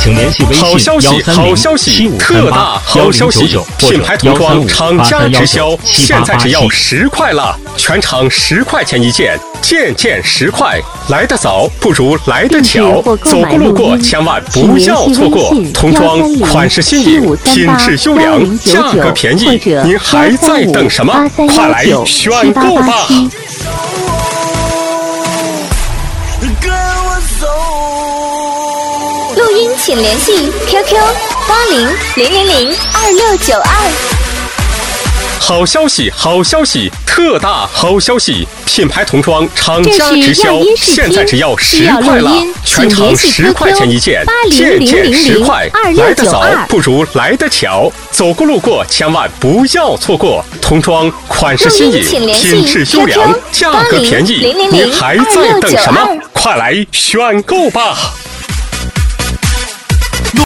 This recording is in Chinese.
请联系微信好消息，好消息，特大好消息！品牌童装厂家直销，现在只要10块了，全场10块钱一件，件件10块。来得早不如来得巧，走过路过千万不要错过。童装款式新颖，品质优良，价格便宜，您还在等什么？快来选购吧！ 录音请联系 QQ8000022692。 好消息，好消息，特大好消息！品牌童装厂家直销，现在只要10块了，全场10块钱一件，件件10块。来得早不如来得巧，走过路过千万不要错过。童装款式新颖，品质优良，价格便宜，您还在等什么？快来选购吧！